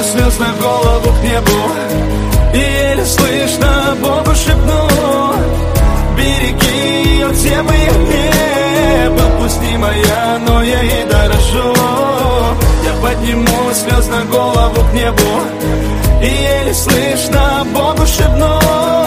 слез на голову к небу, и еле слышно Богу шепну: береги ее, где бы я не был. Пусть не моя, но я ей дорожу. Я подниму слез на голову к небу, и еле слышно Богу шепну: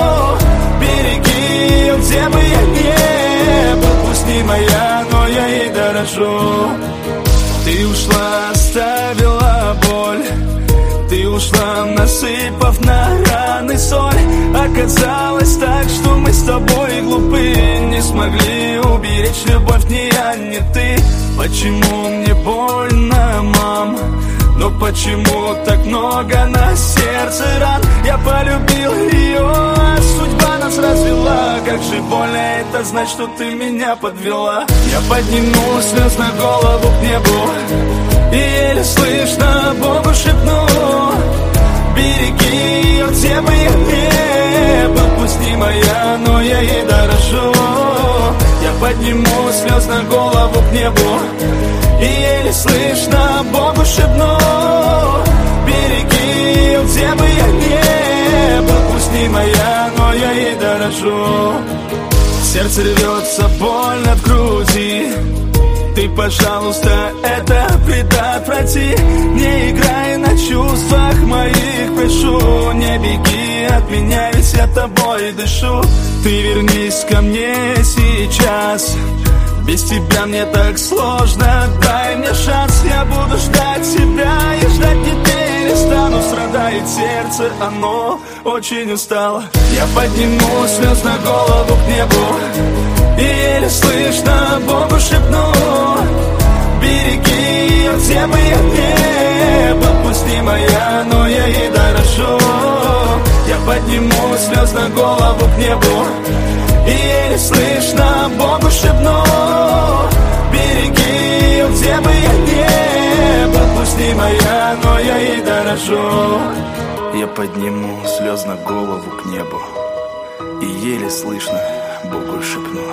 береги ее, где бы я не был. Пусть не моя, но я ей дорожу. Ты ушла, оставила боль, ты ушла, насыпав на раны соль. Оказалось так, что мы с тобой глупы, не смогли уберечь любовь ни я, ни ты. Почему мне больно, мам? Но почему так много на сердце ран? Я полюбил ее, а судьба нас развела. Как же больно это знать, что ты меня подвела. Я подниму слез на голову к небу, и еле слышно Богу шепну: береги ее, где бы я не был. Пусть не моя, но я ей дорожу. Я подниму слез на голову к небу, и еле слышно Богу шепну: береги ее, где бы я не был. Пусть не моя, но я ей дорожу. Сердце рвется, больно в груди. Ты, пожалуйста, это предотврати. Не играй на чувствах моих, прошу. Не беги от меня, ведь я тобой дышу. Ты вернись ко мне сейчас, без тебя мне так сложно. Дай мне шанс, я буду ждать тебя. И ждать не перестану. Страдает сердце, оно очень устало. Я подниму слез на голову к небу, и еле слышно Богу шепну: береги ее, где бы я не был. Пусть не моя, но я ей дорожу. Я подниму слез на голову к небу, и еле слышно Богу шепну: береги ее, где бы я не был. Пусть не моя, но я ей дорожу. Я подниму слез на голову к небу, и еле слышно Богу шепну: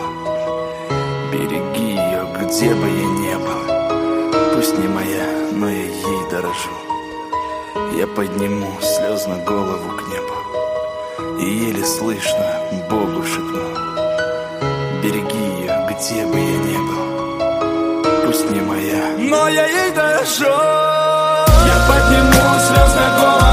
береги ее, где бы я не был. Пусть не моя, но я ей дорожу. Я подниму слез на голову к небу, и еле слышно Богу шепну: береги ее, где бы я не был. Пусть не моя, но я ей дорожу. Я подниму слез на голову